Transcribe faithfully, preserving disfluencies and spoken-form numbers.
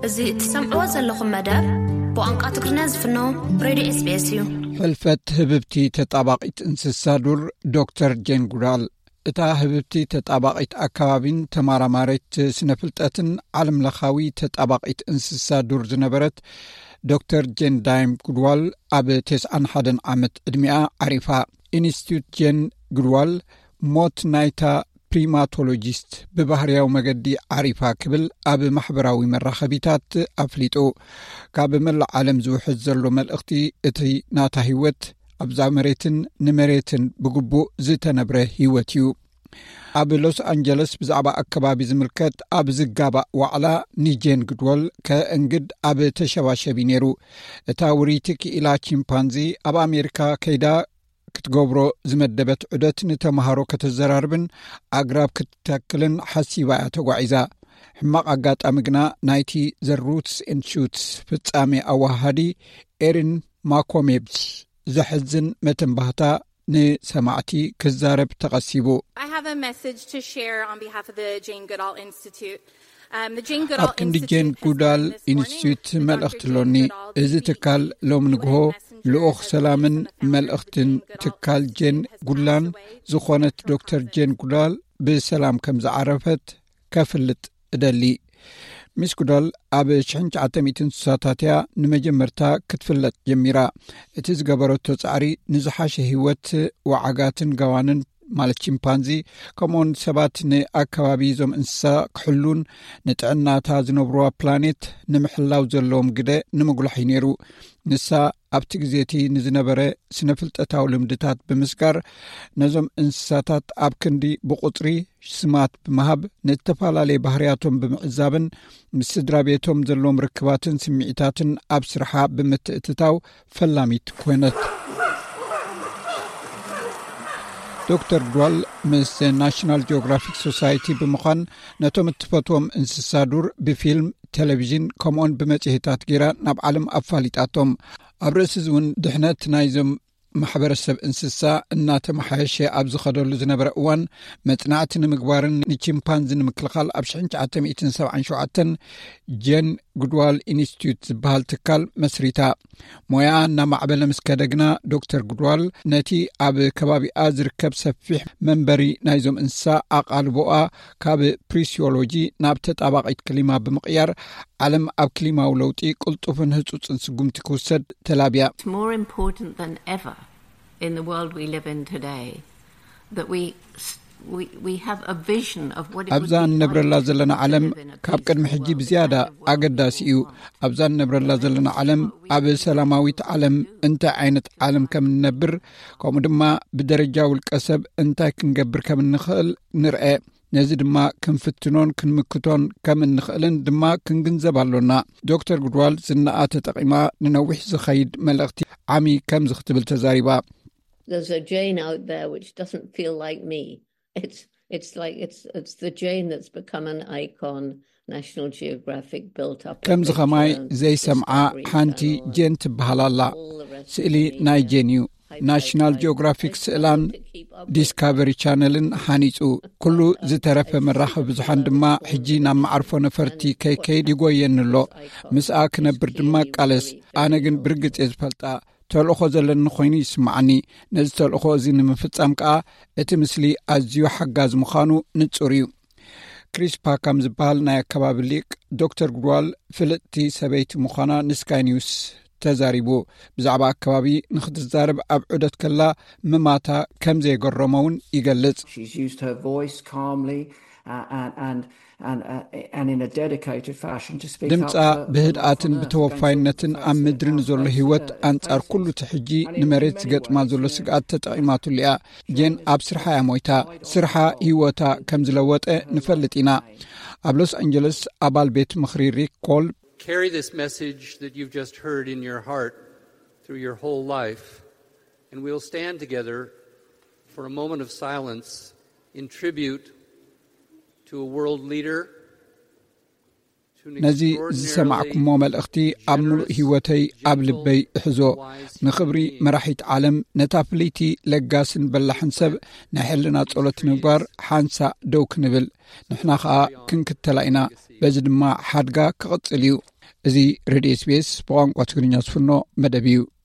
እዚ ትሰምዕዎ ዘለኹም መደብ ብቋንቋ ትግርኛ ዝፍኖ ሬድዮ ኤስ ቢ ኤስ እዩ። ሕልፈት ህብብቲ ተጣባቂት እንስሳ ዱር ዶክተር ጄን ጉዳል እታ ህብብቲ ተጣባቂት አካባቢን ተማራማሪት ስነፍልጠትን ዓለም ለኻዊ ተጣባቂት እንስሳ ዱር ዝነበረት ዶክተር ጄን ዳይም ጉድዋል ኣብ ተስዓን ሓደን ዓመት ዕድሚኣ ዓሪፋ ኢንስቲትዩት ጄን ጉድዋል ሞት ናይታ ፕሪማቶሎጂስት በባህርያው መገዲ ዓሪፋ ክብል ኣብ ማሕበራዊ መራኸቢታት ኣፍሊጡ ካብ መላእ ዓለም ዝውሕዝ ዘሎ መልእኽቲ እቲ ናታ ህይወት ኣብዛ መሬትን ንመሬትን ብግቡእ ዝተነብረ ህይወት እዩ። ኣብ ሎስ አንጀለስ ብዛዕባ አካባቢ ዝምልከት ኣብ ዝጋባእ ዋዕላ ኒጄን ጉድዋል ከእንግድ ኣብ ተሸባሸቢ ነይሩ። እታ ውሪይቲ ክኢላ ቺምፓንዚ ኣብ አሜሪካ ከይዳ ክትገብሮ ዝመደበት ዑደት ንተማሃሮ ከተዘራርብን ኣግራብ ክትተክልን ሓሲባ እያ ተጓዒዛ። ሕማቕ ኣጋጣሚ ግና ናይቲ ዘ ሩትስ ኤንድ ሹትስ ፍጻሜ ኣዋሃዲ ኤሪን ማኮሜብስ ዘሕዝን መተንባህታ ንሰማዕቲ ክዛረብ ተቐሲቡ ኣብ ክንዲ ጄን ጉዳል ኢንስቲትዩት መልእኽቲ ኣሎኒ። እዚ ትካል ሎም ንግሆ ልኡኽ ሰላምን መልእኽትን ትካል ጄን ጉላን ዝኾነት ዶክተር ጄን ጉዳል ብሰላም ከም ዝዓረፈት ከፍልጥ እደሊ። ሚስ ጉዳል ኣብ ሽሕን ትሽዓተ ሚእትን ስሳታት እያ ንመጀመርታ ክትፍለጥ ጀሚራ። እቲ ዝገበረቶ ጻዕሪ ንዝሓሸ ህይወት ወዓጋትን ገዋንን ማለት ቺምፓንዚ ከምኡን ሰባት ንኣከባቢ ዞም እንስሳ ክሕሉን ንጥዕናታ ዝነብሩዋ ፕላኔት ንምሕላው ዘለዎም ግደ ንምጉላሕ ነይሩ። ንሳ ኣብቲ ግዜቲ ንዝነበረ ስነፍልጠታዊ ልምድታት ብምስጋር ነዞም እንስሳታት ኣብ ክንዲ ብቁጥሪ ስማት ብምሃብ ንተፈላለየ ባህርያቶም ብምዕዛብን ምስ ስድራ ቤቶም ዘለዎም ርክባትን ስምዒታትን ኣብ ስርሓ ብምትእትታው ፈላሚት ኮይነት። ዶክተር ጉድዋል ምስ ናሽናል ጂኦግራፊክ ሶሳይቲ ብምዃን ነቶም እትፈትዎም እንስሳ ዱር ብፊልም ቴሌቪዥን ከምኡን ብመጽሔታት ጌራ ናብ ዓለም ኣፋሊጣቶም። ኣብ ርእሲ እውን ድሕነት ናይዞም ማሕበረሰብ እንስሳ እናተመሓየሸ ኣብ ዝኸደሉ ዝነበረ እዋን መጽናዕቲ ንምግባርን ንቺምፓንዚ ንምክልኻል ኣብ ሽሕን ትሽዓተ ሚእትን ሰብዓን ሸውዓተን ጄን ጉድዋል ኢንስቲትዩት ዝበሃል ትካል መስሪታ። ሞያ እናማዕበለ ምስ ከደግና ዶክተር ጉድዋል ነቲ ኣብ ከባቢኣ ዝርከብ ሰፊሕ መንበሪ ናይዞም እንስሳ ኣቓልቦኣ ካብ ፕሪሲዮሎጂ ናብ ተጣባቂት ክሊማ ብምቕያር ዓለም ኣብ ክሊማዊ ለውጢ ቅልጡፍን ህጹጽን ስጉምቲ ክውሰድ ተላብያ። In the world we live in today, that we we we have a vision of what it would be. ኣብዛን ነብረላ ዘለና ዓለም ካብ ቅድሚ ሕጂ ብዝያዳ ኣገዳሲ እዩ። ኣብዛን ነብረላ ዘለና ዓለም ኣብ ሰላማዊት ዓለም እንታይ ዓይነት ዓለም ከም እንነብር ከምኡ ድማ ብደረጃ ውልቀ ሰብ እንታይ ክንገብር ከም እንኽእል ንርአ። ነዚ ድማ ክንፍትኖን ክንምክቶን ከም እንኽእልን ድማ ክንግንዘብ ኣሎና። ዶክተር ጉድዋል ዝናኣ ተጠቂማ ንነዊሕ ዝኸይድ መልእኽቲ ዓሚ ከም ዝኽትብል ተዛሪባ። There's a Jane out there which doesn't feel like me. It's it's like it's it's the Jane that's become an icon. National Geographic built up. ከም ዝኸማይ ዘይሰምዓ ሓንቲ ጄን ትበሃላላ። ስእሊ ናይ ጄን እዩ። ናሽናል ጂኦግራፊክ ስእላን ዲስካቨሪ ቻነልን ሓኒጹ ኩሉ ዝተረፈ መራኸቢ ብዙሓን ድማ ሕጂ ናብ ማዕርፎ ነፈርቲ ከይከይድ ይጎየን ኣሎ። ምስኣ ክነብር ድማ ቃለስ ኣነ ግን ብርግጽ እየ ዝፈልጣ ተልእኾ ዘለኒ ኮይኑ ይስማዓኒ። ነዚ ተልእኾ እዚ ንምፍጻም ከዓ እቲ ምስሊ ኣዝዩ ሓጋዝ ምዃኑ ንጹር እዩ። ክሪስ ፓካም ዝበሃል ናይ ኣከባቢ ሊቅ ዶክተር ጉድዋል ፍልጥቲ ሰበይቲ ምዃና ንስካይ ኒውስ ተዛሪቡ ብዛዕባ ኣከባቢ ንኽትዛረብ ኣብ ዑደት ከላ ምማታ ከም ዘይገረመውን ይገልጽ። ድምፃ ብህድኣትን ብተወፋይነትን ኣብ ምድርን ዘሎ ህይወት ኣንጻር ኩሉ ትሕጂ ንመሬት ዝገጥማ ዘሎ ስግኣት ተጠቒማትሉ እያ። ጄን ኣብ ስርሓ እያ ሞይታ ስርሓ ህይወታ ከም ዝለወጠ ንፈልጥ ኢና። ኣብ ሎስ አንጀለስ ኣባል ቤት ምኽሪ ሪክ ኮል Carry this message that you've just heard in your heart through your whole life, and we'll stand together for a moment of silence in tribute to a world leader. ነዚ ዝሰማዕኩሞ መልእኽቲ ኣብ ምሉእ ህይወተይ ኣብ ልበይ እሕዞ። ንኽብሪ መራሒት ዓለም ነታ ፍልይቲ ለጋስን በላሕን ሰብ ናይ ሕልና ጸሎት ንምግባር ሓንሳእ ደው ክንብል ንሕና ኸዓ ክንክተላ ኢና። በዚ ድማ ሓድጋ ክቕጽል እዩ። እዚ ሬድዮ ኤስ ቢ ኤስ ብቋንቋ ትግርኛ ዝፍኖ መደብ እዩ